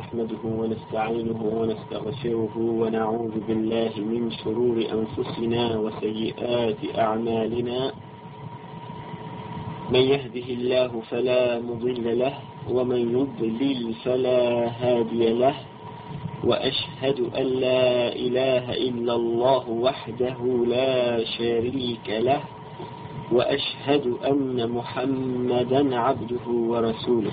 نحمده ونستعينه ونستغفره ونعوذ بالله من شرور أنفسنا وسيئات أعمالنا. من يهده الله فلا مضل له ومن يضلل فلا هادي له، وأشهد أن لا إله إلا الله وحده لا شريك له، وأشهد أن محمدا عبده ورسوله.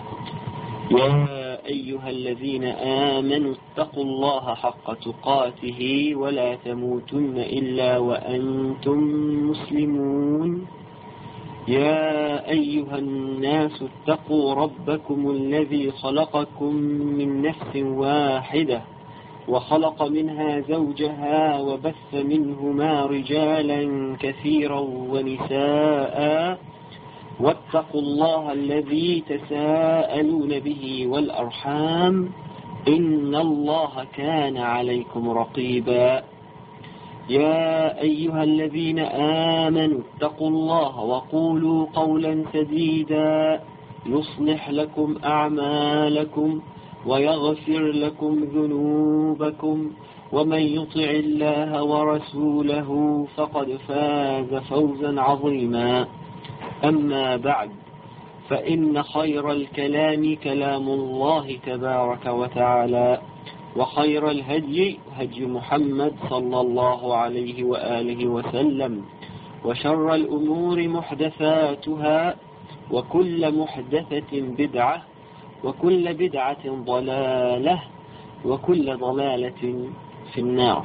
يا أيها الذين آمنوا اتقوا الله حق تقاته ولا تموتن إلا وأنتم مسلمون. يا أيها الناس اتقوا ربكم الذي خلقكم من نفس واحدة وخلق منها زوجها وبث منهما رجالا كثيرا ونساء، واتقوا الله الذي تساءلون به والأرحام إن الله كان عليكم رقيبا. يا أيها الذين آمنوا اتقوا الله وقولوا قولا سديدا يصلح لكم أعمالكم ويغفر لكم ذنوبكم، ومن يطع الله ورسوله فقد فاز فوزا عظيما. أما بعد، فإن خير الكلام كلام الله تبارك وتعالى، وخير الهدي هدي محمد صلى الله عليه وآله وسلم، وشر الأمور محدثاتها، وكل محدثة بدعة، وكل بدعة ضلالة، وكل ضلالة في النار.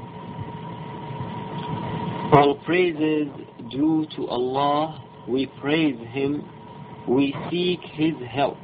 All praises due to Allah. We praise Him, we seek His help,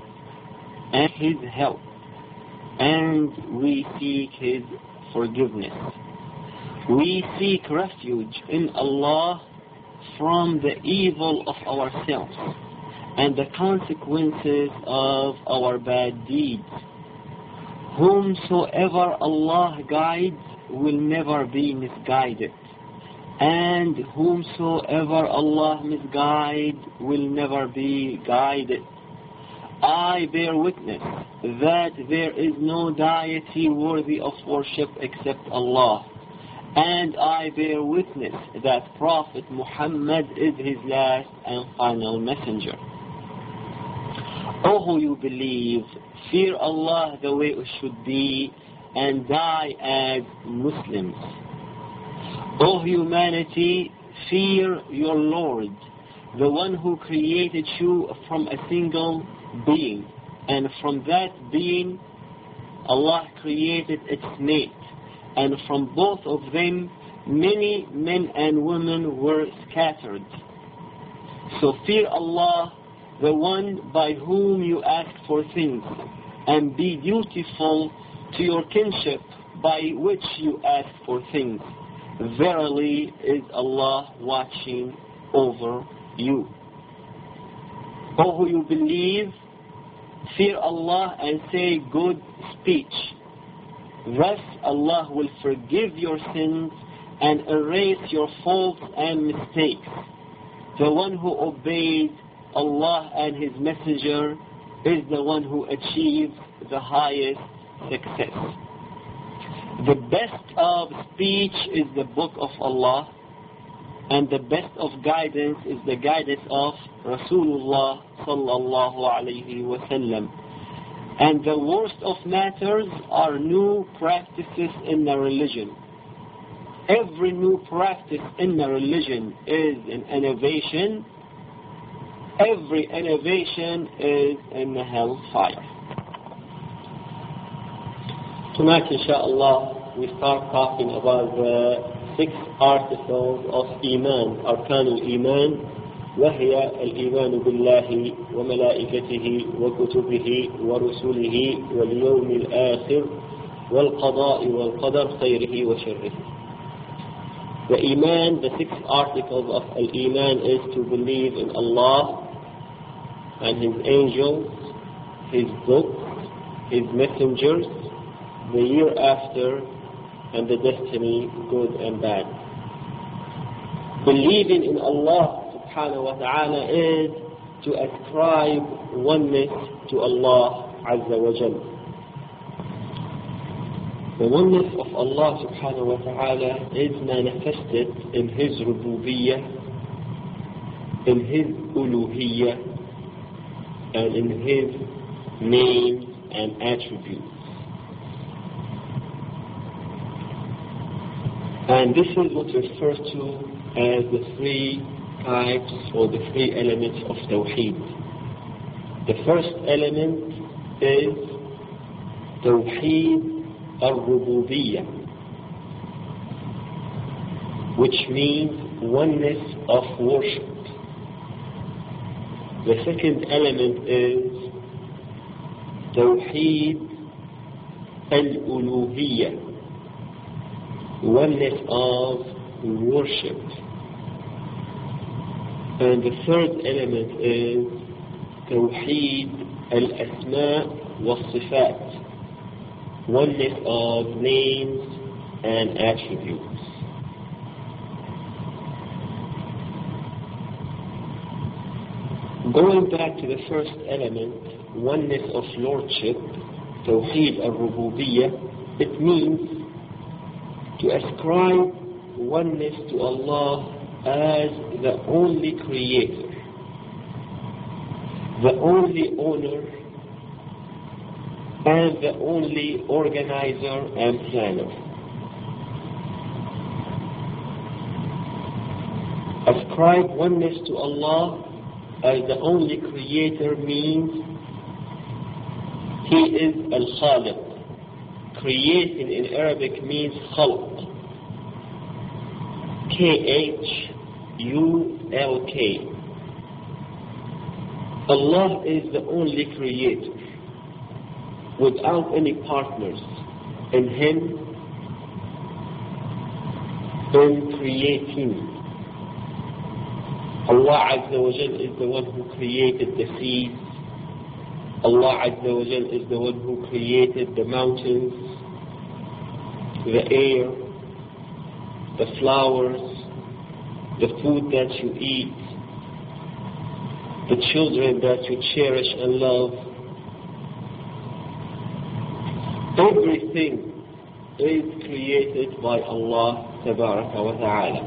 and we seek His forgiveness. We seek refuge in Allah from the evil of ourselves and the consequences of our bad deeds. Whomsoever Allah guides will never be misguided, and whomsoever Allah misguide will never be guided. I bear witness that there is no deity worthy of worship except Allah, and I bear witness that Prophet Muhammad is his last and final messenger. O who you believe, fear Allah the way it should be and die as Muslims. O humanity, fear your Lord, the one who created you from a single being, and from that being Allah created its mate, and from both of them many men and women were scattered. So fear Allah, the one by whom you ask for things, and be dutiful to your kinship by which you ask for things. Verily is Allah watching over you. O who you believe, fear Allah and say good speech. Thus Allah will forgive your sins and erase your faults and mistakes. The one who obeys Allah and His Messenger is the one who achieves the highest success. The best of speech is the book of Allah, and the best of guidance is the guidance of Rasulullah sallallahu alayhi wa sallam. And the worst of matters are new practices in the religion. Every new practice in the religion is an innovation. Every innovation is in the hellfire. Tonight, inshallah, we start talking about the 6 articles of Iman, Arkan al-Iman, وهي الإيمان بالله وملائكته وكتبه ورسله واليوم الآخر والقضاء والقدر خيره وشره. The Iman, the 6 articles of Al-Iman is to believe in Allah and His angels, His books, His messengers, the year after, and the destiny, good and bad. Believing in Allah subhanahu wa ta'ala is to ascribe oneness to Allah Azza wa Jal. The oneness of Allah subhanahu wa ta'ala is manifested in His rububiyyah, in His uluhiyyah, and in His names and attributes. And this is what refers to as the three types or the three elements of Tawheed. The first element is Tawheed al-Rububiyyah, which means oneness of worship. The second element is Tawheed al-Uluhiyyah, oneness of worship. And the third element is Tawheed al-Asma' wal-Sifat, oneness of names and attributes. Going back to the first element, oneness of lordship, Tawheed al-Rububiyyah, it means to ascribe oneness to Allah as the only creator, the only owner, and the only organizer and planner. Ascribe oneness to Allah as the only creator means He is Al-Khaliq. Creating in Arabic means khalq. K-H-U-L-K. Allah is the only creator, without any partners in Him in creating. Allah Azza wa Jal is the one who created the seas. Allah Azza wa Jal is the one who created the mountains, the air, the flowers, the food that you eat, the children that you cherish and love. Everything is created by Allah Tabaraka wa Ta'ala.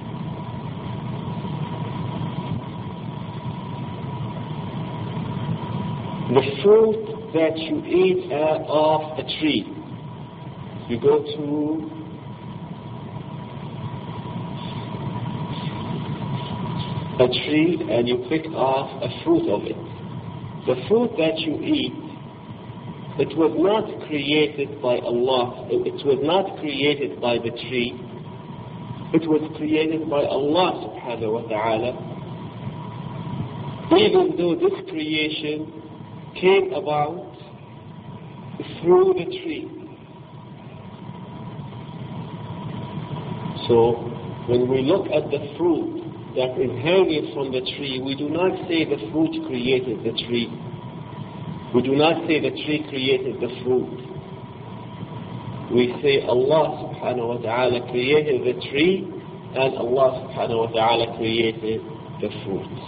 The fruit that you eat off a tree, you go to a tree and you pick off a fruit of it. The fruit that you eat, it was not created by Allah. It was not created by the tree. It was created by Allah subhanahu wa ta'ala. Even though this creation came about through the tree. So when we look at the fruit that is hanging from the tree, we do not say the fruit created the tree. We do not say the tree created the fruit. We say Allah subhanahu wa ta'ala created the tree and Allah subhanahu wa ta'ala created the fruit.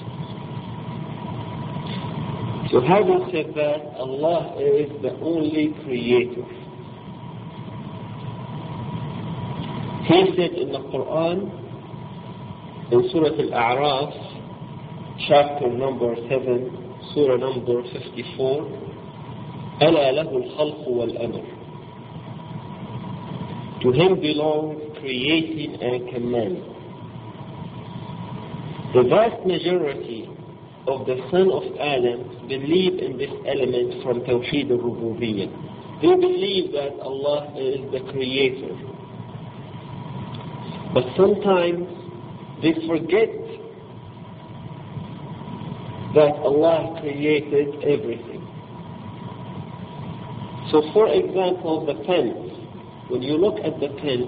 So having said that, Allah is the only creator. He said in the Quran, in Surah Al-A'raf, chapter number 7, Surah number 54, أَلَا لَهُ الْخَلْقُ وَالْأَمْرُ. To Him belongs creating and command. The vast majority of the son of Adam believe in this element from Tawheed al-Rububiyyah. They believe that Allah is the creator. But sometimes they forget that Allah created everything. So for example, the pen. When you look at the pen,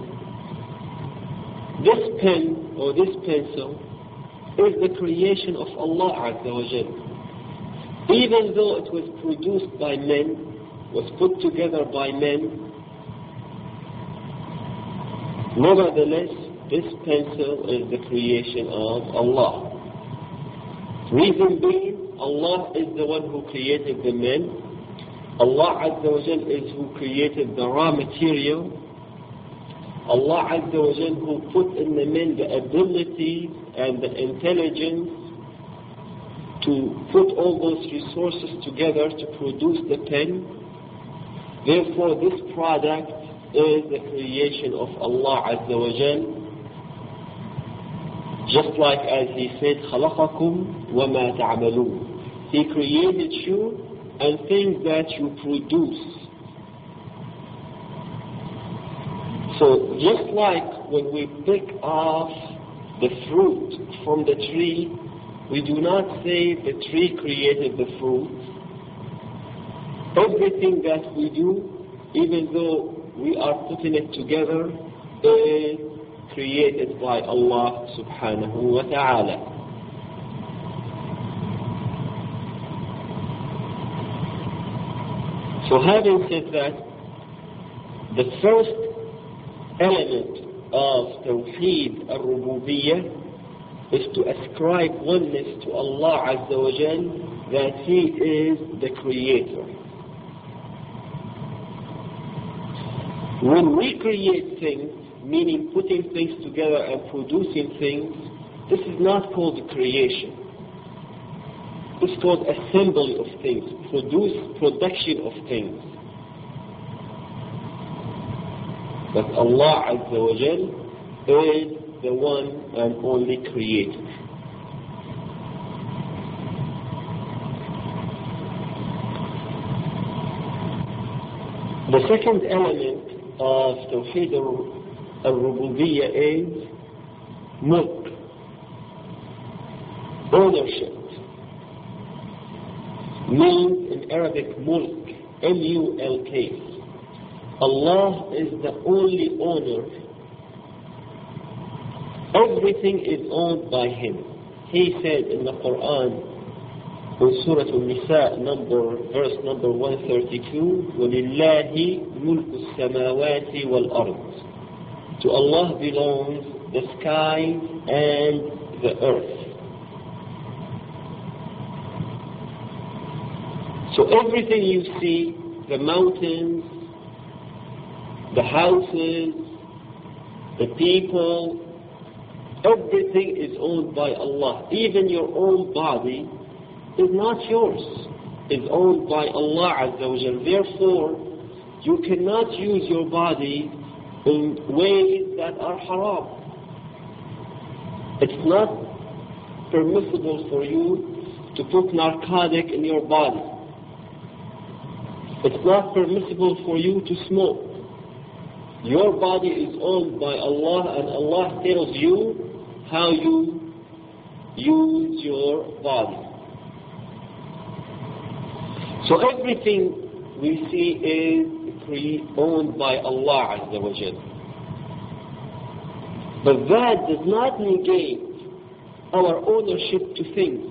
this pen or this pencil is the creation of Allah Azza wa Jal. Even though it was produced by men, was put together by men, nevertheless, this pencil is the creation of Allah. Reason being, Allah is the one who created the men, Allah Azza wa Jal is who created the raw material. Allah Azza wa Jal who put in the men the ability and the intelligence to put all those resources together to produce the pen. Therefore, this product is the creation of Allah Azza wa Jal. Just like as He said, خَلَقَكُمْ وَمَا تَعْمَلُونَ. He created you and things that you produce. So just like when we pick off the fruit from the tree, we do not say the tree created the fruit. Everything that we do, even though we are putting it together, is created by Allah subhanahu wa ta'ala. So having said that, the first element of Tawheed al-Rububiyyah is to ascribe oneness to Allah Azza wa Jal, that He is the Creator. When we create things, meaning putting things together and producing things, this is not called creation. It's called assembly of things, production of things. But Allah Azza wa Jal is the one and only Creator. The second element of Tawheed al-Rububiyyah is mulk, ownership. Means in Arabic mulk, M-U-L-K. Allah is the only owner. Everything is owned by Him. He said in the Quran, in Surah Al-Nisa, verse number 132, وَلِلَّهِ مُلْكُ السَّمَاوَاتِ وَالْأَرْضِ. To Allah belongs the sky and the earth. So everything you see, the mountains, the houses, the people, everything is owned by Allah. Even your own body is not yours. It's owned by Allah Azza wa Jal. Therefore, you cannot use your body in ways that are haram. It's not permissible for you to put narcotic in your body. It's not permissible for you to smoke. Your body is owned by Allah, and Allah tells you how you use your body. So everything we see is owned by Allah Azza wa Jal. But that does not negate our ownership to things.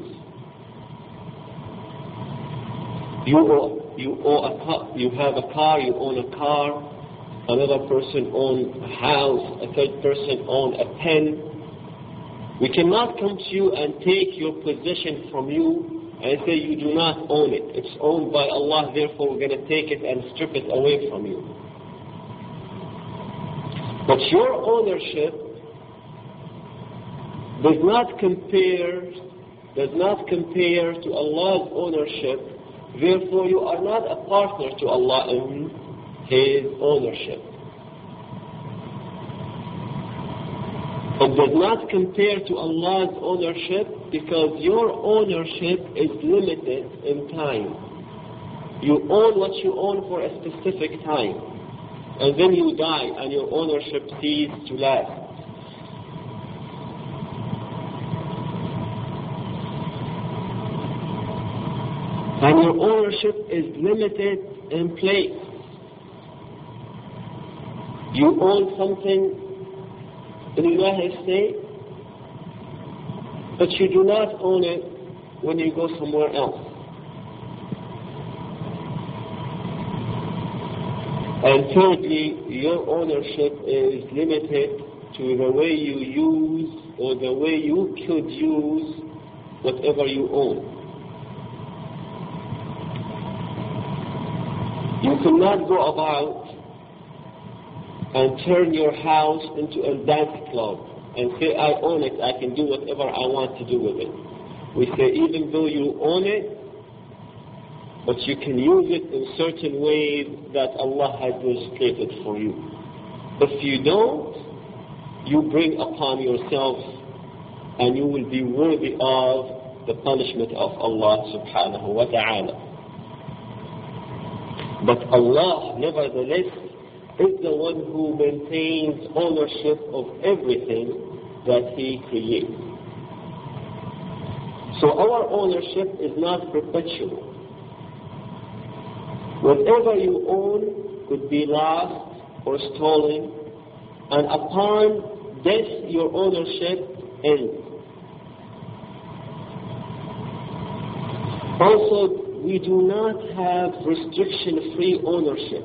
You have a car, you own a car, another person owns a house, a third person owns a pen. We cannot come to you and take your possession from you and say you do not own it. It's owned by Allah, therefore we're going to take it and strip it away from you. But your ownership does not compare to Allah's ownership. Therefore, you are not a partner to Allah in His ownership. It does not compare to Allah's ownership because your ownership is limited in time. You own what you own for a specific time. And then you die and your ownership ceases to last. And your ownership is limited in place. You own something in the United States, but you do not own it when you go somewhere else. And thirdly, your ownership is limited to the way you use or the way you could use whatever you own. You cannot go about and turn your house into a dance club and say, I own it, I can do whatever I want to do with it. We say, even though you own it, but you can use it in certain ways that Allah has legislated for you. If you don't, you bring upon yourself and you will be worthy of the punishment of Allah subhanahu wa ta'ala. But Allah, nevertheless, is the one who maintains ownership of everything that He creates. So our ownership is not perpetual. Whatever you own could be lost or stolen, and upon death your ownership ends. Also, we do not have restriction-free ownership.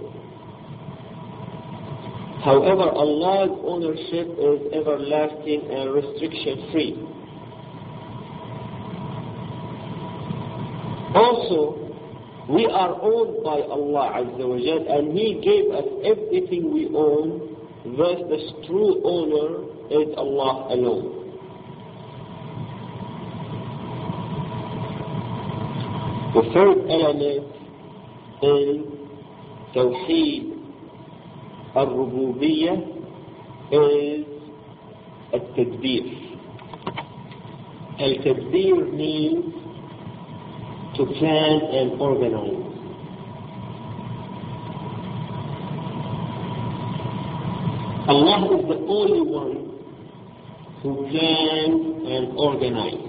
However, Allah's ownership is everlasting and restriction-free. Also, we are owned by Allah Azza wa Jal, and He gave us everything we own. Thus, the true owner is Allah alone. The third element in Tawheed al-Rububiyyah is al-Tadbir. Al-Tadbir means to plan and organize. Allah is the only one who plans and organizes.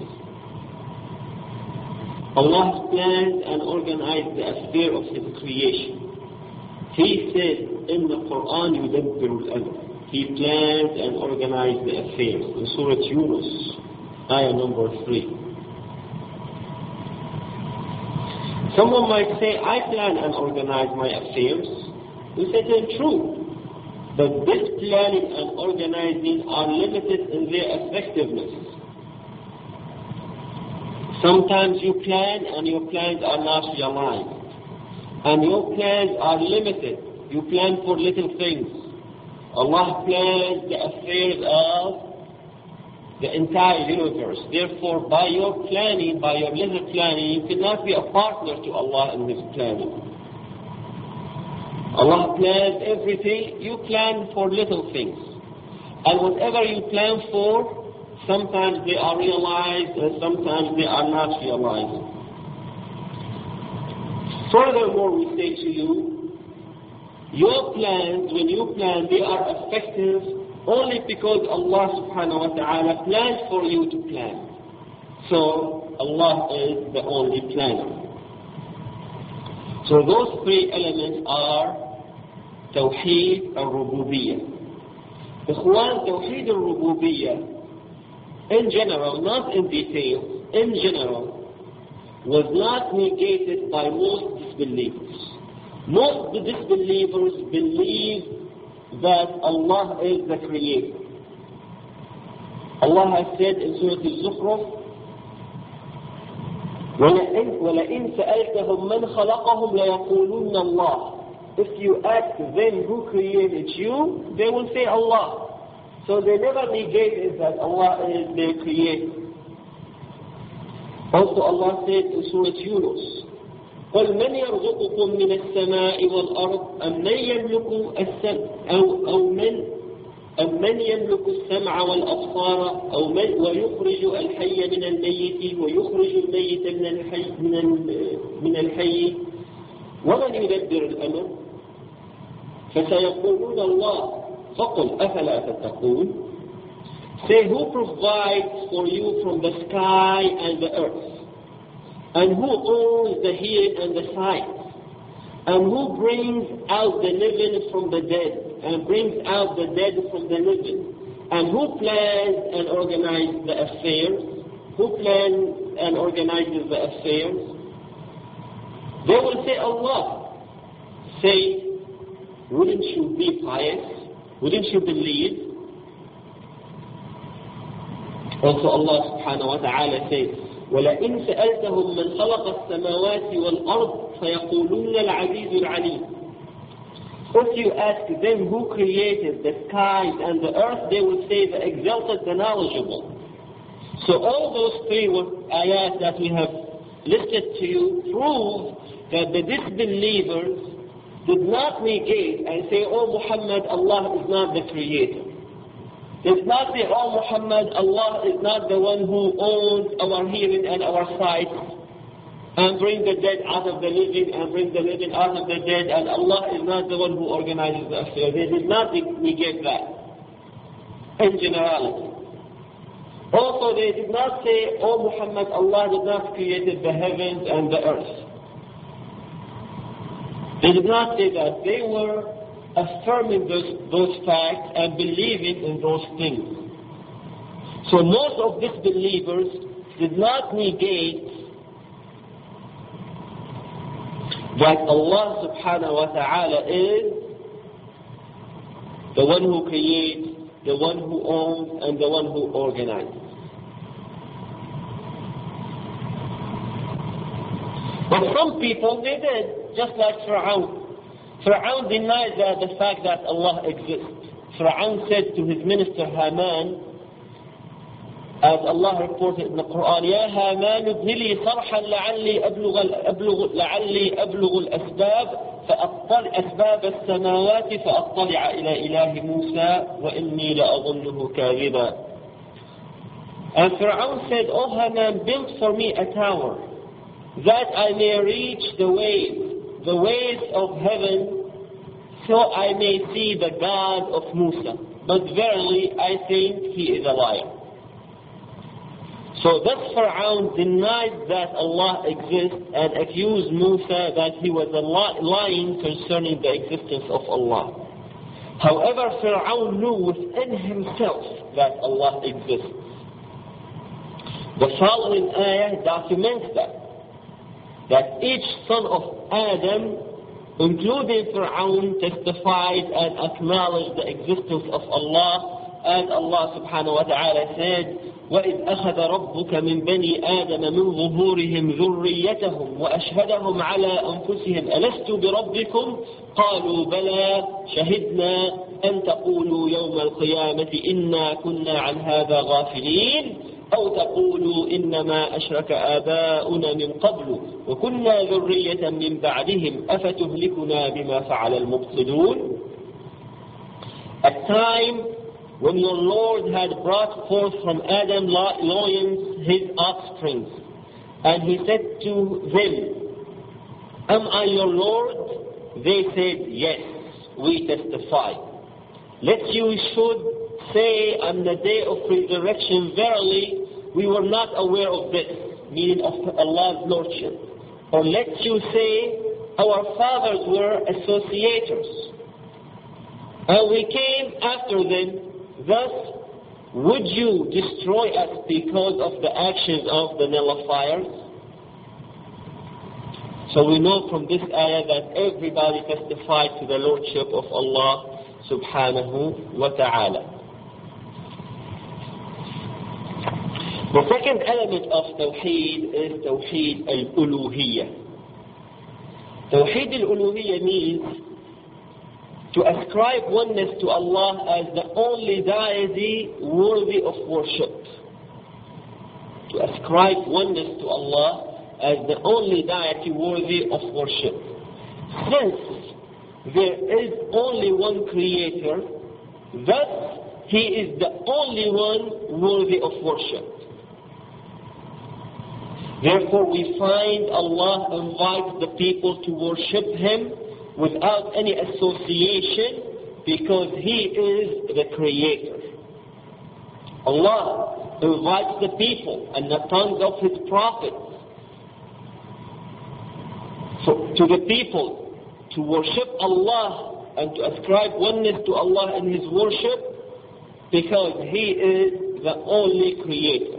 Allah plans and organizes the affair of His creation. He said in the Quran, يُدَبِّرُ الْأَمْرِ. He plans and organizes the affairs. In Surah Yunus, ayah number 3. Someone might say, I plan and organize my affairs. We say it's true. But this planning and organizing are limited in their effectiveness. Sometimes you plan and your plans are not realized. And your plans are limited. You plan for little things. Allah plans the affairs of the entire universe. Therefore, by your planning, by your little planning, you cannot be a partner to Allah in His planning. Allah plans everything. You plan for little things. And whatever you plan for, sometimes they are realized and sometimes they are not realized. Furthermore, we say to you, your plans, when you plan, they are effective only because Allah subhanahu wa ta'ala planned for you to plan. So, Allah is the only planner. So those three elements are Tawheed al-Rububiyyah. Ikhwan, Tawheed al-Rububiyyah, in general, not in detail, in general, was not negated by most disbelievers. Most disbelievers believe that Allah is the Creator. Allah has said in Surah Al-Zukhruf, وَلَئِنْ سَأَلْتَهُمْ مَنْ خَلَقَهُمْ لَيَقُولُنَّ اللَّهِ. If you ask them who created you, they will say Allah. So they never negated that Allah is their Creator. Also Allah said in Surah Yunus, قل من يرزقكم من السماء والأرض أمن يملك السمع والأبصار ويخرج الحي من الميت ويخرج الميت من الحي ومن يدبر الأمر فسيقولون الله فقل أفلا تتقون. Say, who provides for you from the sky and the earth? And who owns the hearing and the sight? And who brings out the living from the dead? And brings out the dead from the living? And who plans and organizes the affairs? Who plans and organizes the affairs? They will say Allah. Say, wouldn't you be pious? Wouldn't you believe? Also Allah subhanahu wa ta'ala says, وَلَئِنْ سَأَلْتَهُمْ مَنْ خَلَقَ السَّمَاوَاتِ وَالْأَرْضِ فَيَقُولُونَ الْعَزِيزُ الْعَلِيمُ. if you ask them who created the skies and the earth, they will say the exalted, the knowledgeable. So all those three ayat that we have listed to you prove that the disbelievers did not negate and say, oh Muhammad, Allah is not the creator. They did not say, oh Muhammad, Allah is not the one who owns our hearing and our sight, and bring the dead out of the living and bring the living out of the dead, and Allah is not the one who organizes the affairs. They did not negate that in generality. Also, they did not say, oh Muhammad, Allah did not create the heavens and the earth. They did not say that. They were affirming those facts and believing in those things. So most of these believers did not negate that Allah subhanahu wa ta'ala is the one who creates, the one who owns, and the one who organizes. But some people, they did, just like Fir'aun. Fir'aun denied the fact that Allah exists. Fir'aun said to his minister Haman, as Allah reported in the Quran, يا هامان ابن لي صرحا لعلي أبلغ أسباب السماوات فأطلع إلى إله موسى وإني لأظنه كاذبا. And Fir'aun said, oh Haman, build for me a tower that I may reach the ways of heaven, so I may see the God of Musa. But verily I think he is a liar. So thus Fir'aun denied that Allah exists and accused Musa that he was lying concerning the existence of Allah. However, Fir'aun knew within himself that Allah exists. The following ayah documents that each son of Adam, including Fir'aun, testified and acknowledged the existence of Allah, as Allah subhanahu wa ta'ala said, وَإِذْ أَخَذَ رَبُّكَ مِنْ بَنِي آدَمَ مِنْ ظُهُورِهِمْ ذُرِّيَّتَهُمْ وَأَشْهَدَهُمْ عَلَىٰ أَنفُسِهِمْ أَلَسْتُ بِرَبِّكُمْ قَالُوا بَلَىٰ شَهِدْنَا أَنْ تَقُولُوا يَوْمَ الْقِيَامَةِ إِنَّا كُنَّا عَنْ هَذَا غَافِلِينَ أَوْ تَقُولُوا إِنَّمَا أَشْرَكَ آبَاؤُنَا مِنْ قَبْلُ وَكُنَّا ذُرِّيَّةً مِنْ بَعْدِهِمْ أَفَتُهْلِكُنَا بِمَا فَعَلَ الْمُبْطِلُونَ. At time when your Lord had brought forth from Adam's loins his offspring, and he said to them, am I your Lord? They said, yes, we testify. Lest you should say on the day of resurrection, verily, we were not aware of this, meaning of Allah's Lordship. Or let you say, our fathers were associators, and we came after them. Thus, would you destroy us because of the actions of the nullifiers? So we know from this ayah that everybody testified to the Lordship of Allah subhanahu wa ta'ala. The second element of Tawheed is Tawheed al-Uluhiyyah. Tawheed al-Uluhiyyah means to ascribe oneness to Allah as the only deity worthy of worship. To ascribe oneness to Allah as the only deity worthy of worship. Since there is only one creator, thus he is the only one worthy of worship. Therefore we find Allah invites the people to worship him without any association, because he is the creator. Allah invites the people and the tongues of his prophets to the people to worship Allah and to ascribe oneness to Allah in his worship, because he is the only creator.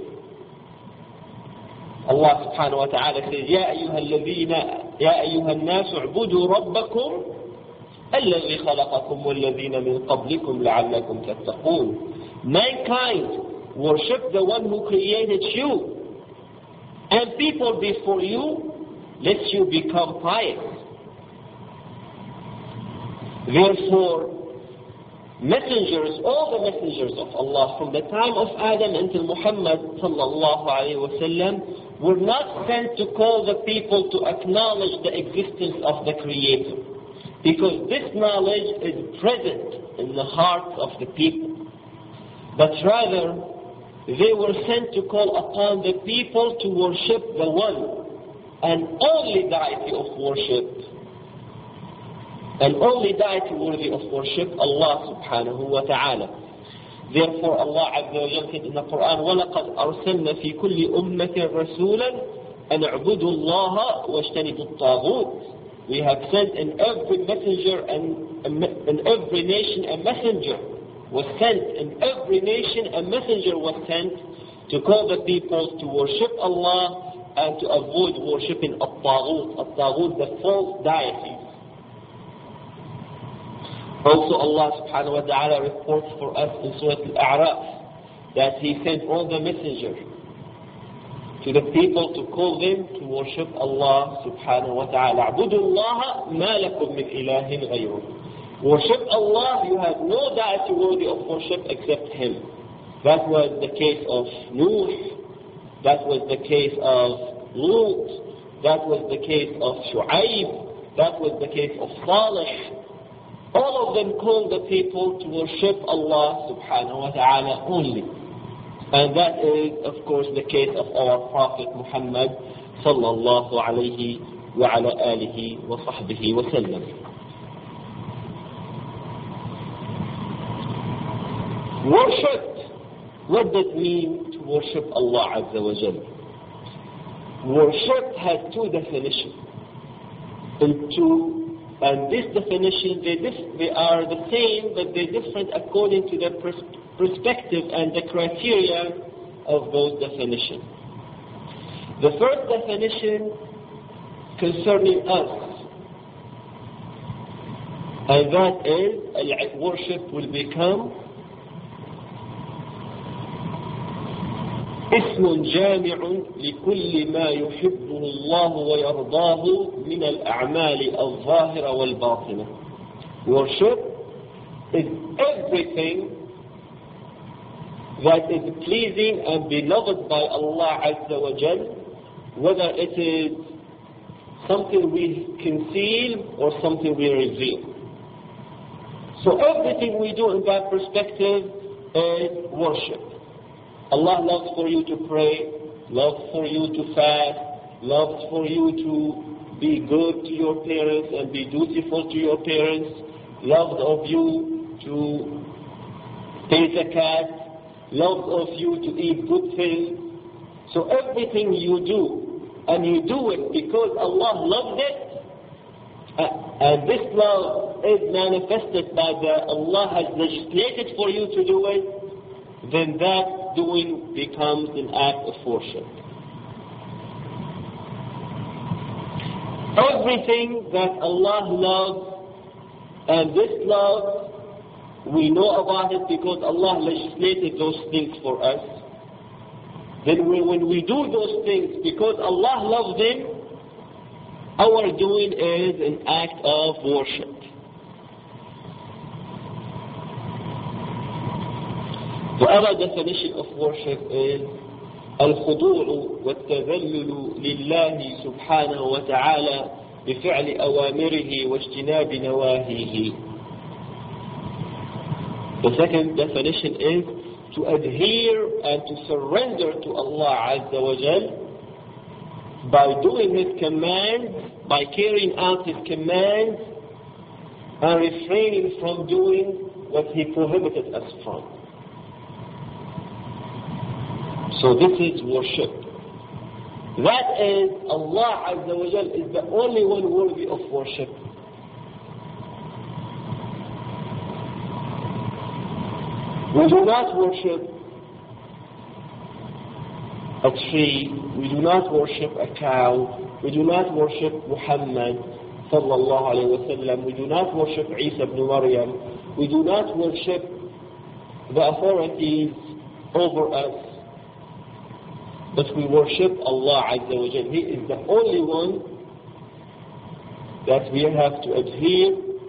Allah subhanahu wa ta'ala says, يَا أَيُّهَا النَّاسُ اعْبُدُوا رَبَّكُمْ الَّذِي خَلَقَكُمْ وَالَّذِينَ مِنْ قَبْلِكُمْ لَعَلَّكُمْ تَتَّقُونَ. Mankind, worship the one who created you, and people before you, lest you become pious. Therefore, messengers, all the messengers of Allah from the time of Adam until Muhammad sallallahu alayhi wa sallam were not sent to call the people to acknowledge the existence of the Creator, because this knowledge is present in the hearts of the people. But rather, they were sent to call upon the people to worship the one and only deity of worship, and only deity worthy of worship, Allah subhanahu wa ta'ala. Therefore, Allah Azza wa Jalla said in the Quran, وَلَقَدْ أَرْسَلْنَا فِي كُلِّ أُمَّةٍ رَسُولًا أَنْ اعْبُدُوا اللَّهَ وَاجْتَنِبُوا الطَّاغُوتَ. We have sent in every messenger and in every nation a messenger was sent, in every nation a messenger was sent to call the people to worship Allah and to avoid worshipping at-taghut, the false deities. Also Allah subhanahu wa ta'ala reports for us in Surah Al-A'raf that He sent all the messengers to the people to call them to worship Allah subhanahu wa ta'ala. اعبدوا الله ما لكم من إله غيره. Worship Allah, you have no deity worthy of worship except Him. That was the case of Nuh, that was the case of Lut, that was the case of Shu'aib, that was the case of Salih. All of them called the people to worship Allah subhanahu wa ta'ala only. And that is, of course, the case of our Prophet Muhammad sallallahu alayhi wa ala alihi wa sahbihi wa sallam. Worship. What does it mean to worship Allah Azza wa Jalla? Worship has two definitions. And this definition, they are the same, but they're different according to the perspective and the criteria of those definitions. The first definition concerning us, and that is, worship will become اسم جامع لكل ما يحبه الله ويرضاه من الأعمال الظاهرة والباطنة. Worship is everything that is pleasing and beloved by Allah Azza wa Jal, whether it is something we conceal or something we reveal. So everything we do in that perspective is worship. Allah loves for you to pray, loves for you to fast, loves for you to be good to your parents and be dutiful to your parents, loves of you to pay zakat, loves of you to eat good things. So everything you do, and you do it because Allah loves it, and this love is manifested by Allah has legislated for you to do it, then that doing becomes an act of worship. Everything that Allah loves, and this love, we know about it because Allah legislated those things for us. Then when we do those things because Allah loves them, our doing is an act of worship. The other definition of worship is الخضوع والتذلل لله سبحانه وتعالى بفعل أوامره واجتناب نواهيه. The second definition is to adhere and to surrender to Allah Azza wa Jal by doing His commands, by carrying out His commands and refraining from doing what He prohibited us from. So this is worship. That is, Allah Azza wa Jal is the only one worthy of worship. We do not worship a tree, we do not worship a cow, we do not worship Muhammad sallallahu alayhi wa sallam, we do not worship Isa ibn Maryam, we do not worship the authorities over us, but we worship Allah Azza wa Jal. He is the only one that we have to adhere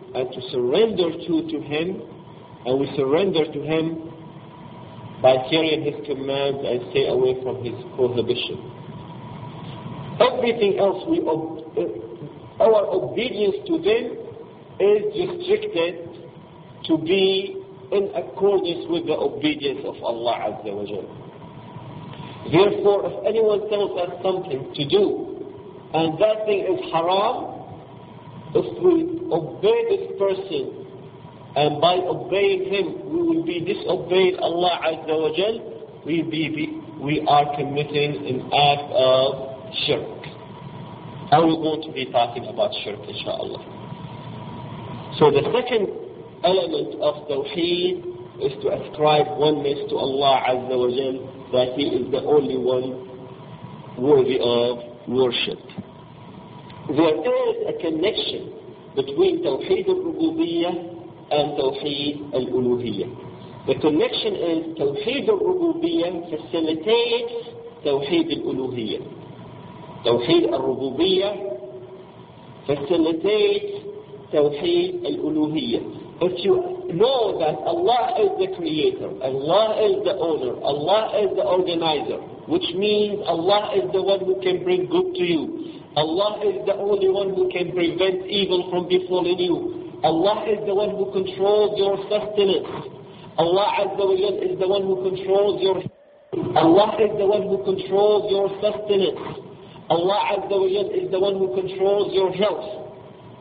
and to surrender to Him, and we surrender to Him by carrying His commands and stay away from His prohibition. Everything else, our obedience to them is restricted to be in accordance with the obedience of Allah Azza wa Jalla. Therefore, if anyone tells us something to do, and that thing is haram, if we obey this person, and by obeying him, we will be disobeying Allah Azza wa Jal, we are committing an act of shirk. And we're going to be talking about shirk, inshallah. So the second element of Tawheed is to ascribe oneness to Allah Azza wa Jal, that He is the only one worthy of worship. There is a connection between Tawheed al-Rububiyyah and Tawheed al-Uluhiyyah. The connection is Tawheed al-Rububiyyah facilitates Tawheed al-Uluhiyyah. Tawheed al-Rububiyyah facilitates Tawheed al-Uluhiyyah. If you know that Allah is the creator, Allah is the owner, Allah is the organizer, which means Allah is the one who can bring good to you. Allah is the only one who can prevent evil from befalling you. Allah is the one who controls your sustenance. Allah Azza wa Jal is the one who controls your Allah is the one who controls your sustenance. Allah Azza wa Jal is the one who controls your health.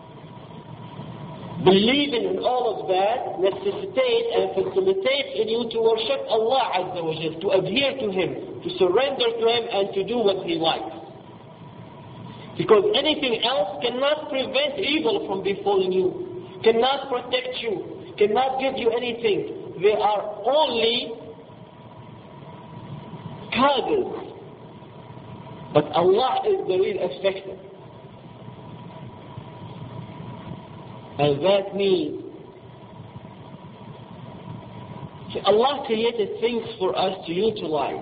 Believing in all of that necessitates and facilitates in you to worship Allah Azza wa Jal, to adhere to Him, to surrender to Him, and to do what He likes. Because anything else cannot prevent evil from befalling you, cannot protect you, cannot give you anything. They are only causes. But Allah is the real effector. And that means Allah created things for us to utilize.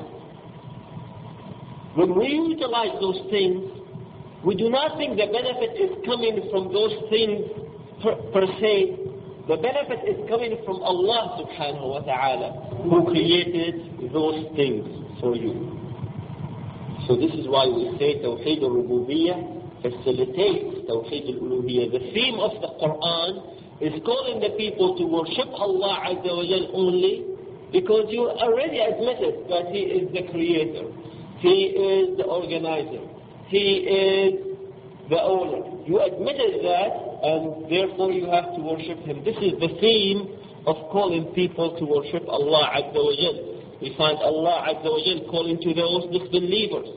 When we utilize those things, we do not think the benefit is coming from those things per se. The benefit is coming from Allah subhanahu wa ta'ala, who created those things for you. So this is why we say Tawheed al-Rububiyyah facilitates Tawheed al-Uluhiyyah. The theme of the Quran is calling the people to worship Allah Azza wa Jal only, because you already admitted that He is the creator, He is the organizer, He is the owner. You admitted that, and therefore you have to worship Him. This is the theme of calling people to worship Allah Azza wa Jal. We find Allah Azza wa Jal calling to those disbelievers.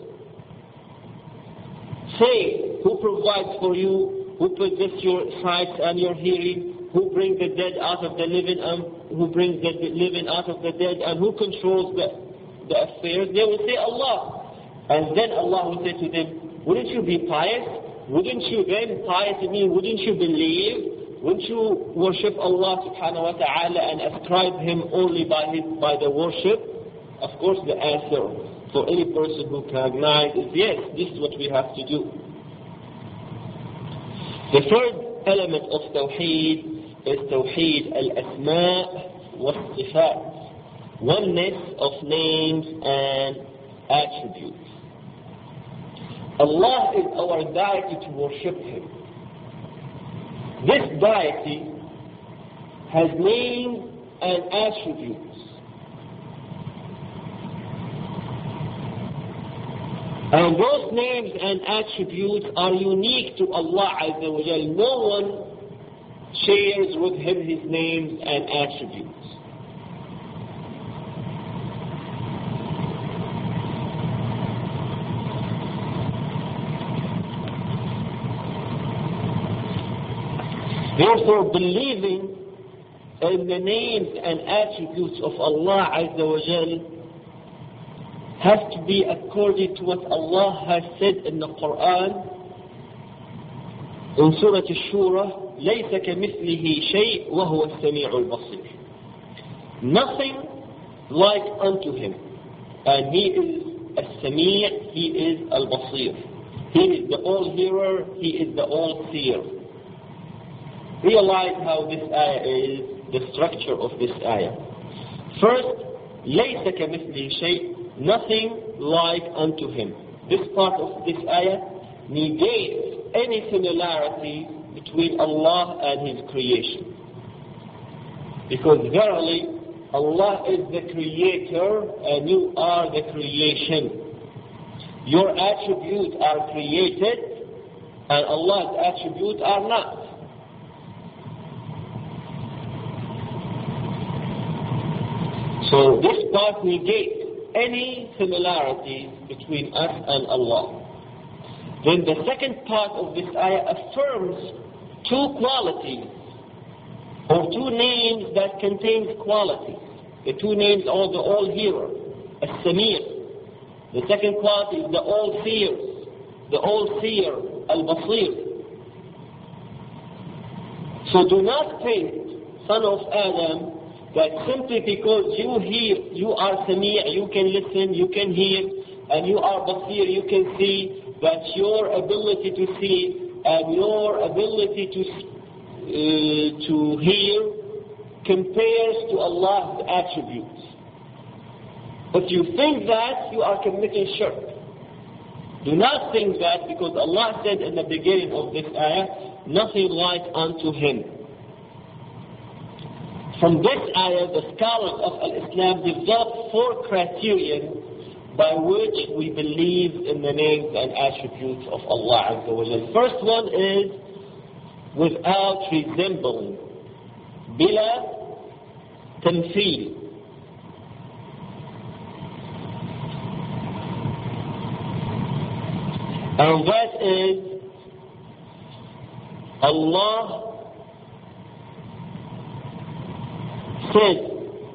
Say, who provides for you, who possesses your sight and your hearing, who brings the dead out of the living, and who brings the living out of the dead, and who controls the affairs? They will say Allah. And then Allah will say to them, wouldn't you be pious? Wouldn't you then, piety mean, wouldn't you believe? Wouldn't you worship Allah subhanahu wa ta'ala and ascribe Him only by the worship? Of course the answer for any person who recognizes is yes, this is what we have to do. The third element of Tawheed is Tawheed al-Asma' wa-Sifat, oneness of names and attributes. Allah is our deity to worship Him. This deity has names and attributes. And those names and attributes are unique to Allah Azza wa Jal. No one shares with Him His names and attributes. Therefore, believing in the names and attributes of Allah Azza wa Jal has to be according to what Allah has said in the Quran in Surah Al-Shura, لَيْسَ كَمِثْلِهِ شَيْءٍ وَهُوَ السَّمِيعُ الْبَصِيرُ. Nothing like unto Him. And He is As-Sami', He is Al-Basir. He is the all-hearer, He is the all-seer. realize how this ayah is, the structure of this ayah. First, لَيْسَ كَمِثْلِهِ شَيْءٍ, nothing like unto him. This part of this ayah negates any similarity between Allah and His creation. Because verily, Allah is the creator and you are the creation. Your attributes are created and Allah's attributes are not. So this part negates any similarity between us and Allah. Then the second part of this ayah affirms two qualities or two names that contain qualities. The two names are the all-hearer, As-Samir. The second quality is the all-seer, Al-Basir. So do not think, son of Adam, that simply because you hear, you are Sami', you can listen, you can hear, and you are Basir, you can see, that your ability to see and your ability to hear compares to Allah's attributes. If you think that, you are committing shirk. Do not think that, because Allah said in the beginning of this ayah, nothing like unto Him. From this ayah, the scholars of Islam developed four criteria by which we believe in the names and attributes of Allah Azza wa Jal. First one is without resembling, bila tamthil. And that is Allah said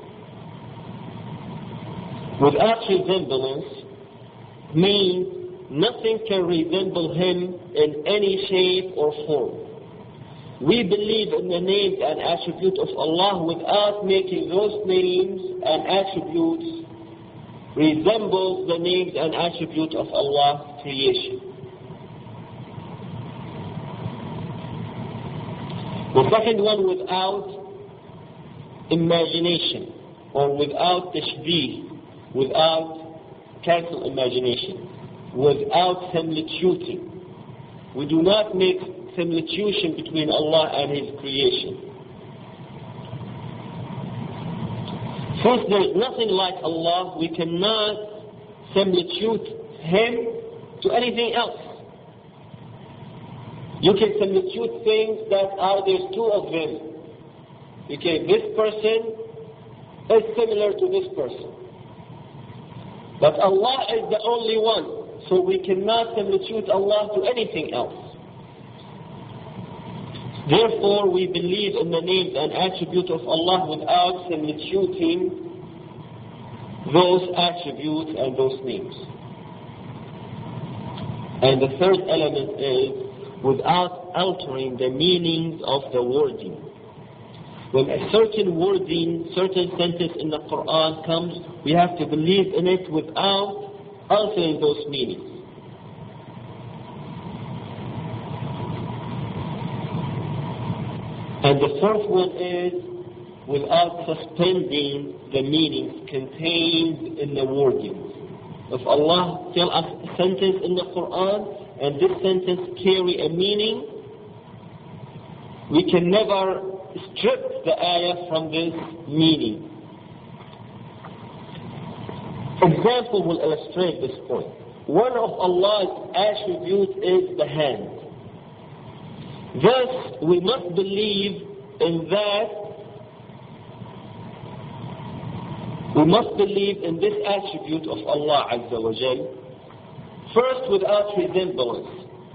without resemblance means nothing can resemble Him in any shape or form. We believe in the names and attributes of Allah without making those names and attributes resemble the names and attributes of Allah's creation. The second one, without imagination, or without tashbih, without cancel imagination, without similitude. We do not make similitude between Allah and His creation. Since there is nothing like Allah, we cannot similitude Him to anything else. You can similitude things that are, there's two of them. Okay, this person is similar to this person. But Allah is the only one, so we cannot similitude Allah to anything else. Therefore, we believe in the names and attributes of Allah without similituting those attributes and those names. And the third element is without altering the meanings of the wording. When a certain wording, certain sentence in the Quran comes, we have to believe in it without altering those meanings. And the fourth one is without suspending the meanings contained in the wording. If Allah tells us a sentence in the Quran and this sentence carry a meaning, we can never strip the ayah from this meaning. Example will illustrate this point. One of Allah's attributes is the hand. Thus, we must believe in that. We must believe in this attribute of Allah Azza wa Jal, first without resemblance.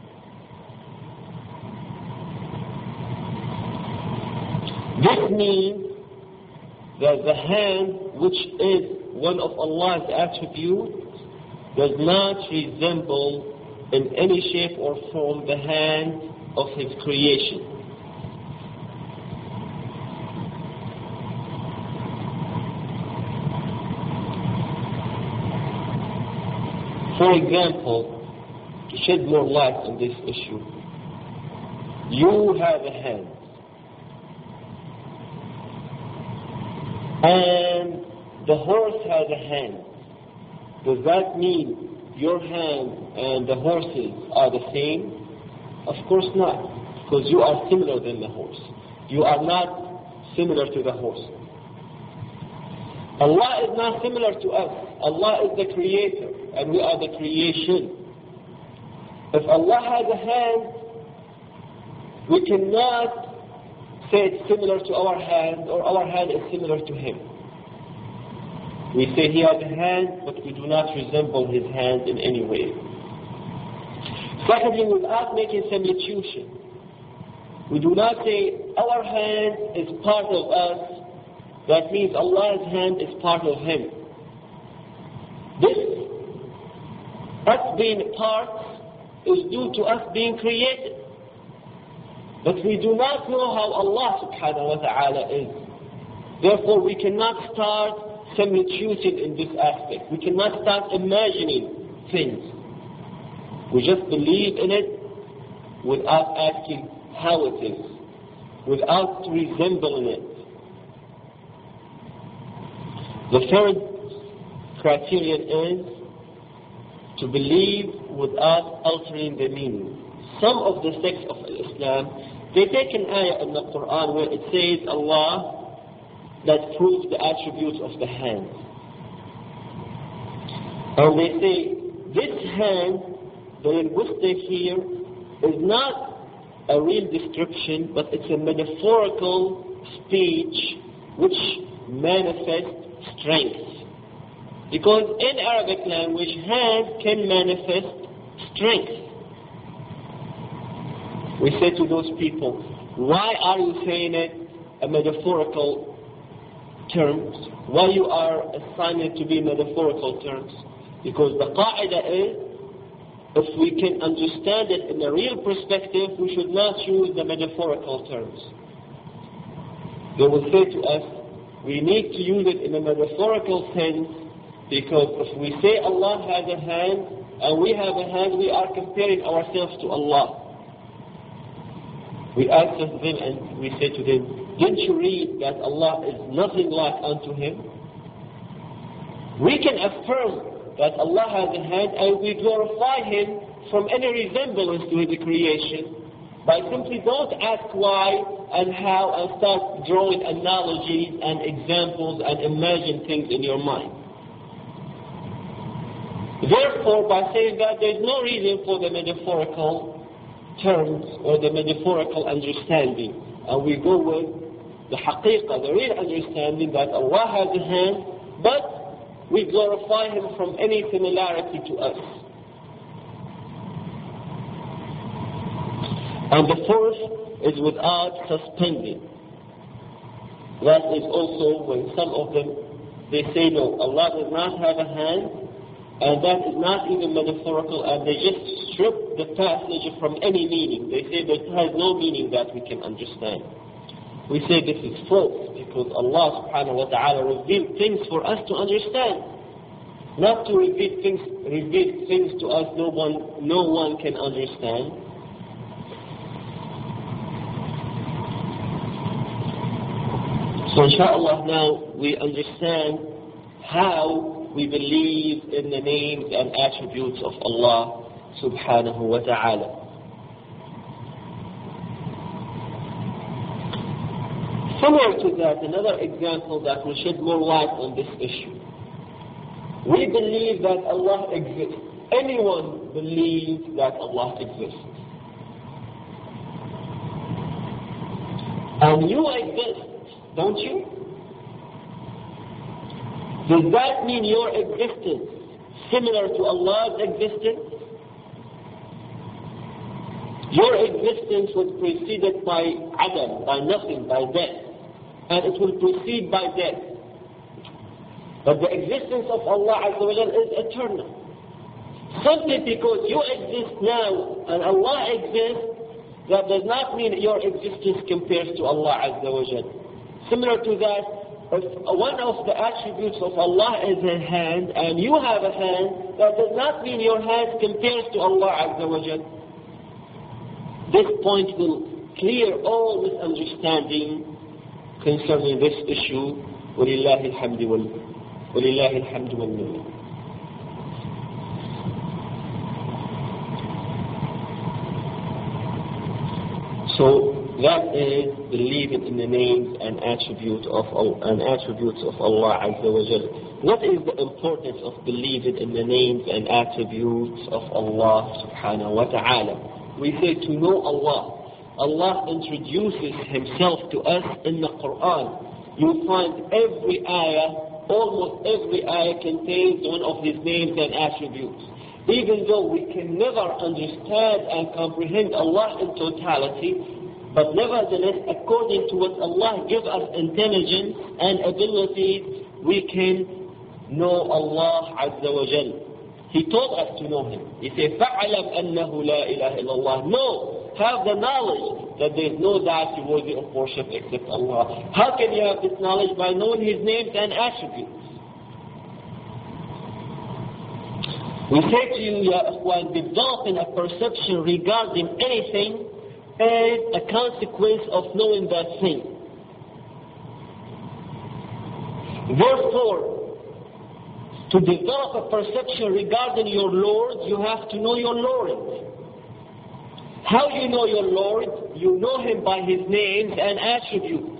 This means that the hand, which is one of Allah's attributes, does not resemble in any shape or form the hand of His creation. For example, to shed more light on this issue, you have a hand. and the horse has a hand. Does that mean your hand and the horse's are the same? Of course not, because you are similar than the horse. You are not similar to the horse. Allah is not similar to us. Allah is the creator and we are the creation. If Allah has a hand, we cannot say it's similar to our hand or our hand is similar to him. We say he has a hand, but we do not resemble his hand in any way. Secondly, without making substitution, we do not say our hand is part of us. That means Allah's hand is part of him. This, us being part, is due to us being created. But we do not know how Allah subhanahu wa ta'ala is. Therefore, we cannot start substituting in this aspect. We cannot start imagining things. We just believe in it without asking how it is, without resembling it. The third criterion is to believe without altering the meaning. Some of the sects of Islam, they take an ayah in the Quran where it says Allah that proves the attributes of the hand. And they say this hand, the linguistic here, is not a real description, but it's a metaphorical speech which manifests strength. Because in Arabic language, hand can manifest strength. We say to those people, why are you saying it a metaphorical terms? Why you are assigning it to be metaphorical terms? Because the qaida is, if we can understand it in a real perspective, we should not use the metaphorical terms. They will say to us, we need to use it in a metaphorical sense, because if we say Allah has a hand and we have a hand, we are comparing ourselves to Allah. We answer them and we say to them, didn't you read that Allah is nothing like unto him? We can affirm that Allah has a hand and we glorify him from any resemblance to his creation by simply don't ask why and how and start drawing analogies and examples and imagine things in your mind. Therefore, by saying that, there is no reason for the metaphorical terms or the metaphorical understanding. And we go with the haqiqah, the real understanding that Allah has a hand, but we glorify him from any similarity to us. And the fourth is without suspending. That is also when some of them, they say no, Allah does not have a hand, and that is not even metaphorical, and they just strip the passage from any meaning. They say that it has no meaning that we can understand. We say this is false, because Allah subhanahu wa ta'ala revealed things for us to understand. Not to reveal things to us no one can understand. So inshallah now we understand how we believe in the names and attributes of Allah subhanahu wa ta'ala. Similar to that, another example that will shed more light on this issue. We believe that Allah exists. Anyone believes that Allah exists. And you exist, don't you? Does that mean your existence similar to Allah's existence? Your existence was preceded by Adam, by nothing, by death. And it will proceed by death. But the existence of Allah Azza wa Jal is eternal. Simply because you exist now and Allah exists, that does not mean your existence compares to Allah Azza wa Jal. Similar to that, if one of the attributes of Allah is a hand and you have a hand, that does not mean your hand compares to Allah Azza wa Jal. This point will clear all misunderstanding concerning this issue وَلِلَّهِ الْحَمْدِ وَالْمِنَّةِ. So that is believing in the names and attributes of Allah Azza wa Jal. What is the importance of believing in the names and attributes of Allah Subhanahu wa Ta'ala? We say to know Allah. Allah introduces Himself to us in the Quran. You find every ayah, almost every ayah contains one of His names and attributes. Even though we can never understand and comprehend Allah in totality, but nevertheless, according to what Allah gives us intelligence and abilities, we can know Allah Azza wa Jal. He told us to know Him. He said, فَعْلَمْ أَنَّهُ لَا إِلَهَ إِلَّا اللَّهِ. Know, have the knowledge that there is no deity worthy of worship except Allah. How can you have this knowledge? By knowing His names and attributes. We say to you, Ya Ikhwan, developing a perception regarding anything is a consequence of knowing that thing. Therefore, to develop a perception regarding your Lord, you have to know your Lord. How you know your Lord? You know Him by His names and attributes.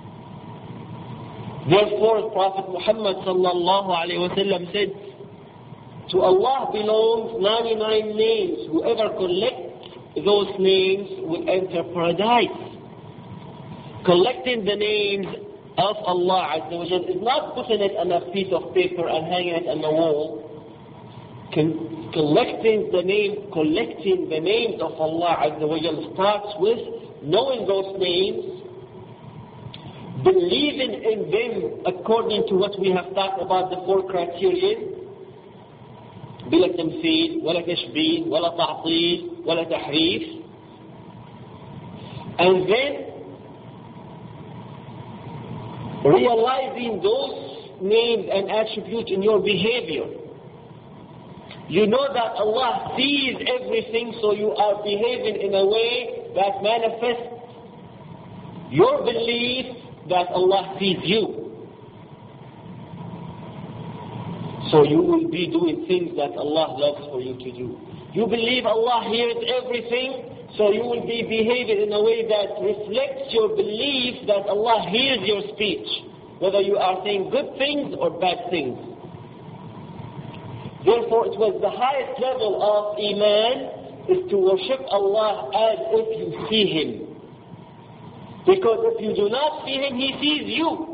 Therefore, Prophet Muhammad sallallahu alayhi wa sallam said, to Allah belongs 99 names. Whoever collects those names will enter paradise. Collecting the names of Allah Azza wa Jal is not putting it on a piece of paper and hanging it on the wall. Collecting the names of Allah Azza wa Jal starts with knowing those names, believing in them according to what we have talked about, the 4 criteria. بلا تمثيل ولا تشبيه ولا تعطيل ولا تحريف. And then realizing those names and attributes in your behavior. You know that Allah sees everything, so you are behaving in a way that manifests your belief that Allah sees you. So you will be doing things that Allah loves for you to do. You believe Allah hears everything, so you will be behaving in a way that reflects your belief that Allah hears your speech, whether you are saying good things or bad things. Therefore, it was the highest level of Iman is to worship Allah as if you see Him. Because if you do not see Him, He sees you.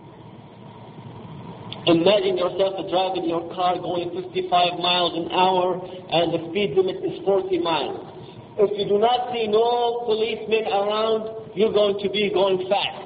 Imagine yourself driving your car going 55 miles an hour and the speed limit is 40 miles. If you do not see no policemen around, you're going to be going fast.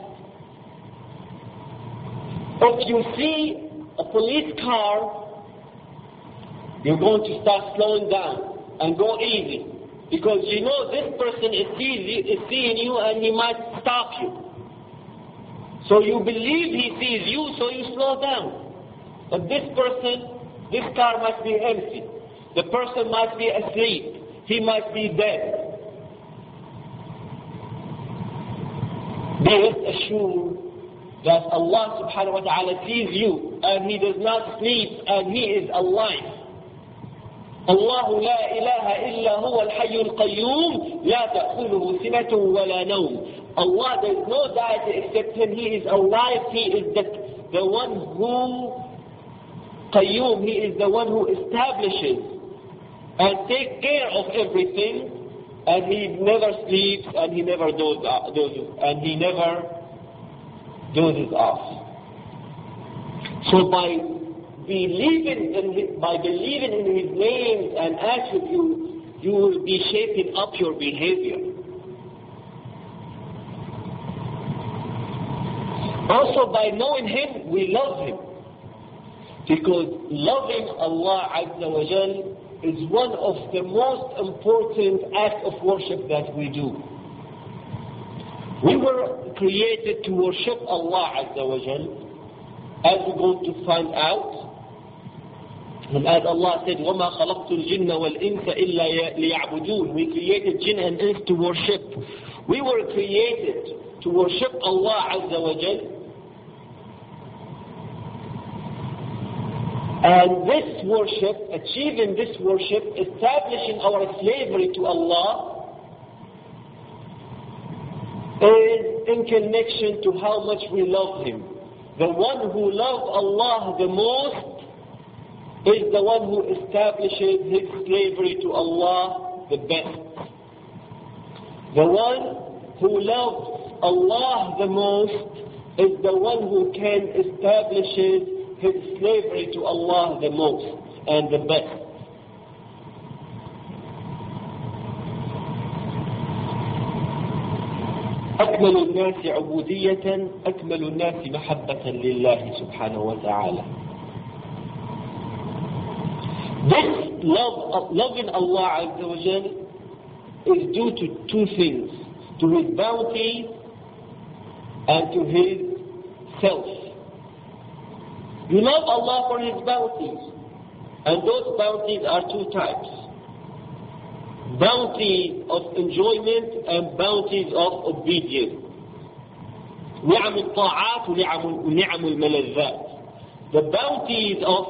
If you see a police car, you're going to start slowing down and go easy. Because you know this person is seeing you and he might stop you. So you believe he sees you, so you slow down. But this car might be empty. The person might be asleep. He might be dead. Be assured that Allah subhanahu wa ta'ala sees you and He does not sleep and He is alive. الله لا إله إلا هو الحي القيوم لا تأخذه سنة ولا نوم. Allah, there is no deity except Him. He is alive. He is the one who Qayyum. He is the one who establishes and takes care of everything, and He never sleeps and He never dozes off. So by believing in His names and attributes, you will be shaping up your behavior. Also, by knowing Him, we love Him. Because loving Allah Azza wa Jal is one of the most important acts of worship that we do. We were created to worship Allah Azza wa Jal, as we're going to find out. And as Allah said, وَمَا خَلَقْتُ الْجِنَّ وَالْإِنسَ إِلَّا لِيَعْبُدُونَ. We created jinn and ins to worship. We were created to worship Allah Azza wa Jal. And this worship, achieving this worship, establishing our slavery to Allah, is in connection to how much we love Him. The one who loves Allah the most is the one who establishes his slavery to Allah the best. The one who loves Allah the most is the one who can establish his slavery to Allah the most and the best. أكمل الناس عبودية أكمل الناس محبة لله سبحانه وتعالى. This loving Allah Azza wa Jal is due to two things, to His bounty and to His self. You love Allah for His bounties, and those bounties are two types. Bounties of enjoyment and bounties of obedience. نعم الطاعات ونعم الملذات. The bounties of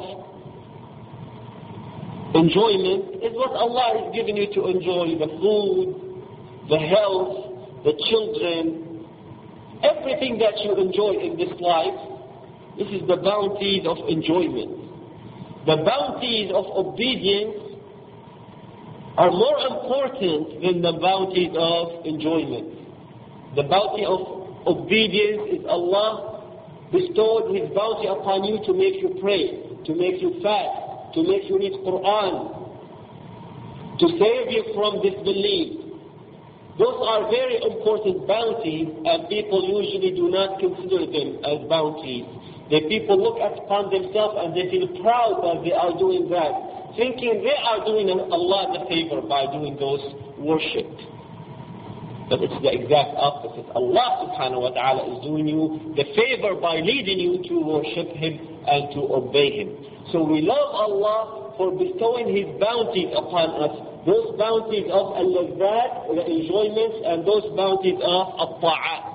enjoyment is what Allah is giving you to enjoy: the food, the health, the children, everything that you enjoy in this life. This is the bounties of enjoyment. The bounties of obedience are more important than the bounties of enjoyment. The bounty of obedience is Allah bestowed His bounty upon you to make you pray, to make you fast, to make you read Quran, to save you from disbelief. Those are very important bounties, and people usually do not consider them as bounties. The people look upon themselves and they feel proud that they are doing that, thinking they are doing Allah the favor by doing those worship. But it's the exact opposite. Allah subhanahu wa ta'ala is doing you the favor by leading you to worship Him and to obey Him. So we love Allah for bestowing His bounties upon us. Those bounties of al-lazat, the enjoyments, and those bounties of al-ta'at.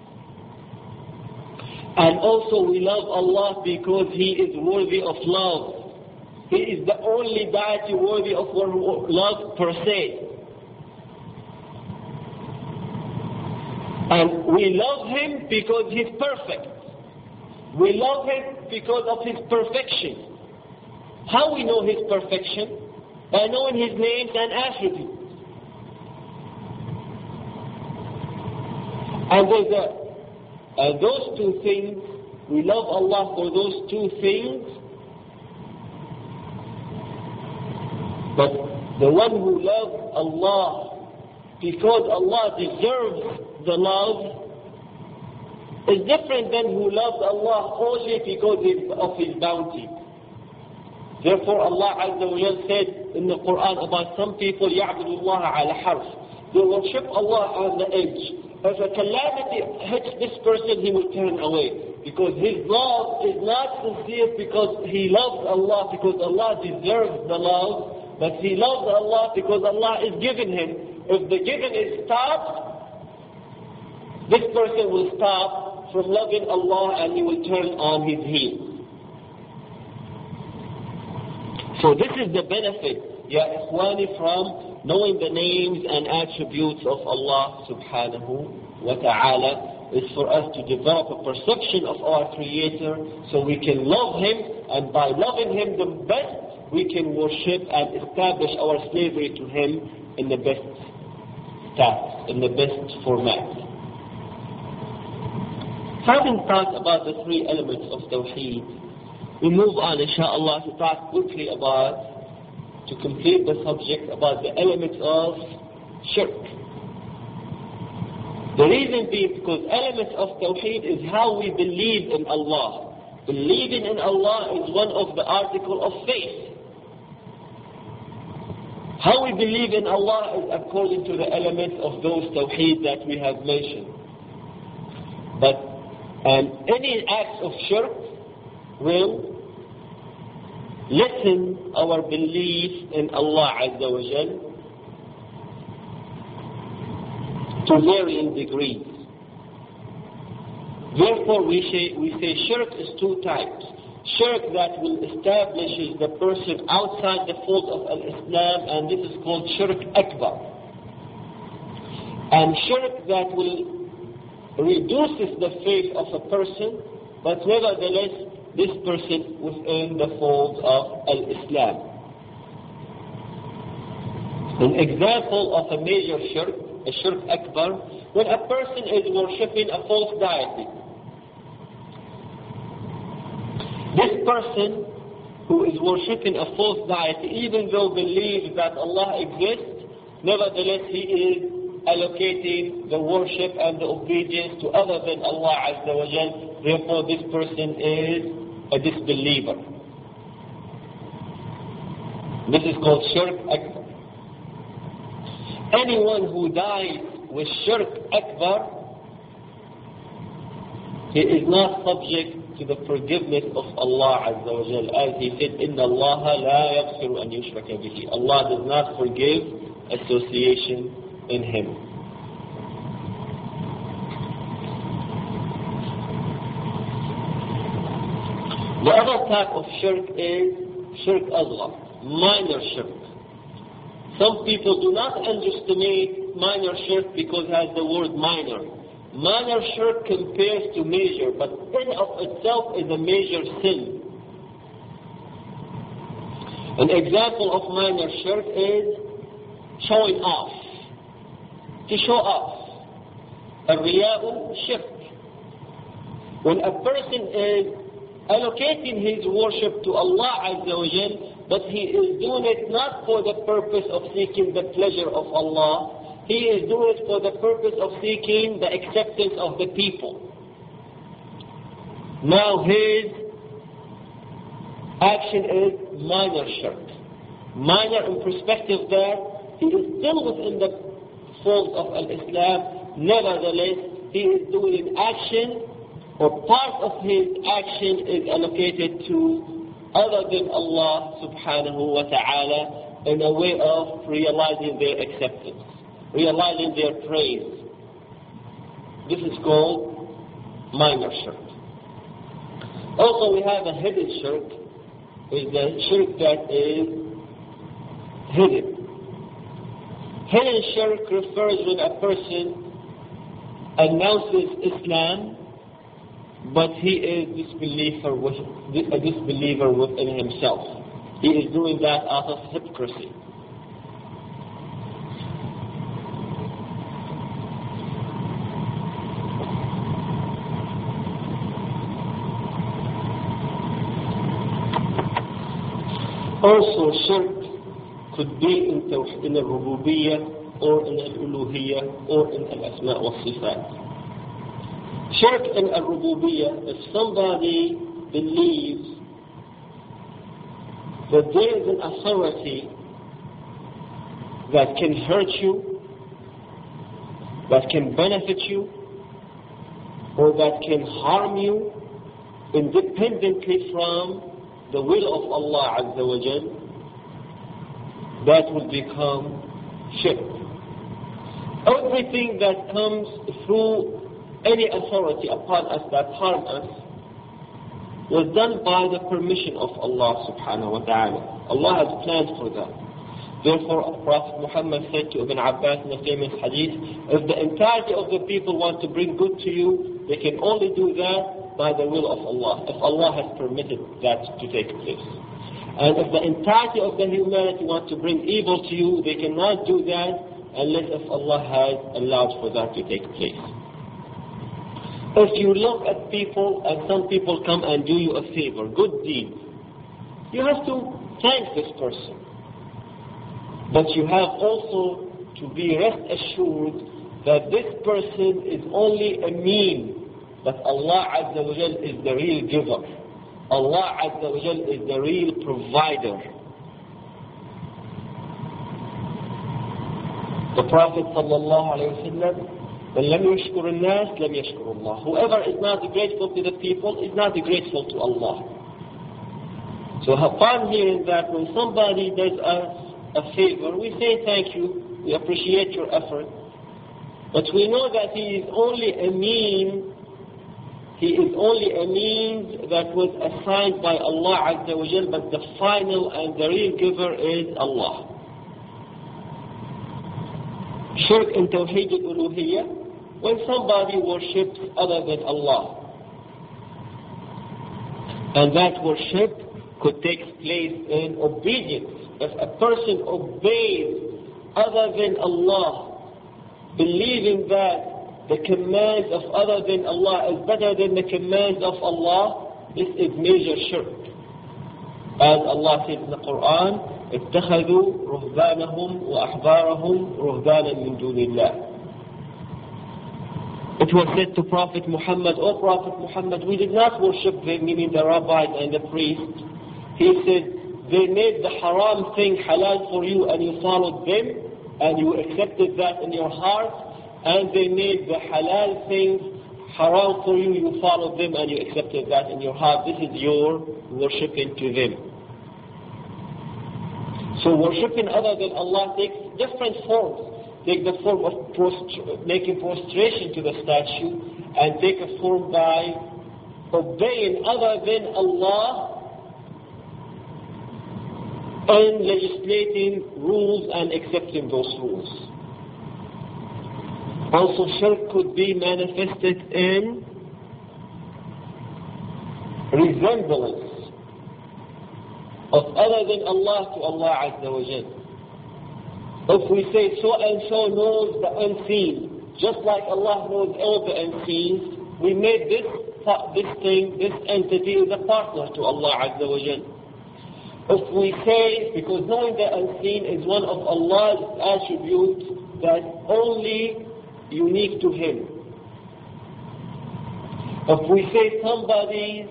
And also we love Allah because He is worthy of love. He is the only deity worthy of love per se. And we love Him because He's perfect. We love Him because of His perfection. How we know His perfection? By knowing His names and attributes. And those two things, we love Allah for those two things. But the one who loves Allah because Allah deserves the love is different than who loves Allah only because of His bounty. Therefore Allah Azza wa Jal said in the Quran about some people, يَعْبُدُ اللَّهَ عَلَى حَرْفٍ. They worship Allah on the edge. If a calamity hits this person, he will turn away. Because his love is not sincere because he loves Allah, because Allah deserves the love. But he loves Allah because Allah is giving him. If the giving is stopped, this person will stop from loving Allah and he will turn on his heel. So this is the benefit, ya ikhwani, from knowing the names and attributes of Allah subhanahu wa ta'ala, is for us to develop a perception of our Creator so we can love Him, and by loving Him the best, we can worship and establish our slavery to Him in the best task, in the best format. Having talked about the three elements of Tawheed, we move on, inshaAllah, to talk quickly about, to complete the subject, about the elements of shirk. The reason being because elements of Tawheed is how we believe in Allah. Believing in Allah is one of the articles of faith. How we believe in Allah is according to the elements of those Tawheed that we have mentioned. But any act of shirk will lessen our belief in Allah Azza wa Jal to varying degrees. Therefore we say shirk is two types. shirk that will establish the person outside the fold of Islam, and this is called shirk akbar. And shirk that will reduces the faith of a person, but nevertheless this person within the fold of Islam. An example of a major shirk, a shirk akbar, when a person is worshipping a false deity. This person who is worshipping a false deity, even though believes that Allah exists, nevertheless he is allocating the worship and the obedience to other than Allah Azza wa Jal. Therefore this person is a disbeliever. This is called shirk akbar. Anyone who dies with shirk akbar, he is not subject to the forgiveness of Allah Azza wa Jal. As he said, إِنَّ اللَّهَ لَا يَغْفِرُ أَنْ يُشْرَكَ بِهِ. Allah does not forgive association in him. The other type of shirk is shirk asghar, minor shirk. Some people do not underestimate minor shirk because it has the word minor. Minor shirk compares to major, but in of itself is a major sin. An example of minor shirk is showing off. To show off. Al-riya'u shirk. When a person is allocating his worship to Allah Azza wa Jal, but he is doing it not for the purpose of seeking the pleasure of Allah, he is doing it for the purpose of seeking the acceptance of the people. Now his action is minor shirk. Minor in perspective that he is still within the fold of Islam, nevertheless he is doing an action, or part of his action is allocated to other than Allah subhanahu wa ta'ala in a way of realizing their acceptance, realizing their praise. This is called minor shirk. Also we have a hidden shirk, is the shirk that is hidden. Hidden shirk refers when a person announces Islam, but he is a disbeliever within himself. He is doing that out of hypocrisy. Also, shirk could be in al-rububiyyah, or in al-uluhiyyah, or in al-asma' wa sifat. Shirk in al-rububiyyah, if somebody believes that there is an authority that can hurt you, that can benefit you, or that can harm you independently from the will of Allah Azza wa Jal, that will become shirk. Everything that comes through any authority upon us that harm us was done by the permission of Allah subhanahu wa ta'ala. Allah has planned for that. Therefore, Prophet Muhammad said to Ibn Abbas in the famous hadith, if the entirety of the people want to bring good to you, they can only do that by the will of Allah, if Allah has permitted that to take place. And if the entirety of the humanity want to bring evil to you, they cannot do that unless if Allah has allowed for that to take place. If you look at people and some people come and do you a favor, good deed, you have to thank this person. But you have also to be rest assured that this person is only a mean, but Allah Azza wa Jal is the real giver. Allah Azza wa Jal is the real provider. The Prophet sallallahu alayhi wa sallam, وَلَمْ يَشْكُرُ النَّاسِ لَمْ يَشْكُرُ اللَّهِ. Whoever is not grateful to the people is not grateful to Allah. So upon hearing that, when somebody does us a favor, we say thank you, we appreciate your effort, but we know that he is only a mean He is only a means that was assigned by Allah Azza wa Jal, but the final and the real giver is Allah. Shirk in Tawheed al-Uluhiyyah, when somebody worships other than Allah. And that worship could take place in obedience. If a person obeys other than Allah, believing that the commands of other than Allah is better than the commands of Allah, this is major shirk. As Allah says in the Quran, اتخذوا رهبانهم وأحبارهم رهبانا من دون الله. It was said to Prophet Muhammad, "O Prophet Muhammad, we did not worship them," meaning the rabbis and the priests. He said, they made the haram thing halal for you and you followed them and you accepted that in your heart, and they made the halal things haram for you, you followed them and you accepted that in your heart. This is your worshipping to them. So worshipping other than Allah takes different forms. Take the form of making prostration to the statue, and take a form by obeying other than Allah and legislating rules and accepting those rules. Also, shirk could be manifested in resemblance of other than Allah to Allah Azza wa Jal. If we say so and so knows the unseen, just like Allah knows all the unseen, we made this thing, this entity is a partner to Allah Azza wa Jal. If we say, because knowing the unseen is one of Allah's attributes that only unique to Him. If we say somebody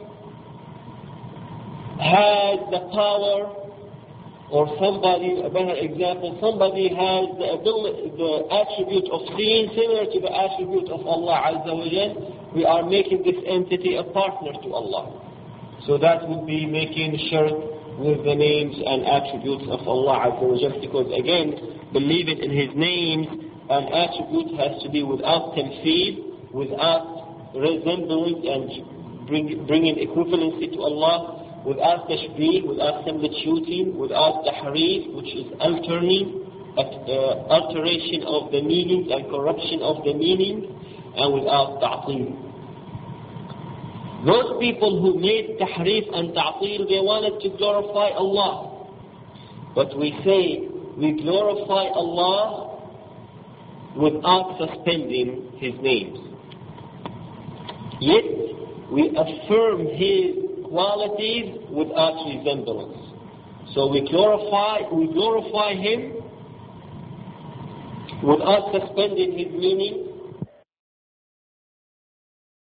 has the power, or somebody, a better example, somebody has the attribute of seeing similar to the attribute of Allah Azza wa Jal, we are making this entity a partner to Allah. So that would be making shirk with the names and attributes of Allah Azza wa Jal, because again, believing in His names and attributes has to be without tamtheel, without resembling and bringing equivalency to Allah, without tashbih, without similitude, without tahrif, which is alteration of the meaning and corruption of the meaning, and without ta'til. Those people who made tahrif and ta'til, they wanted to glorify Allah. But we say we glorify Allah without suspending His names. Yet we affirm His qualities without resemblance. So we glorify Him without suspending His meaning,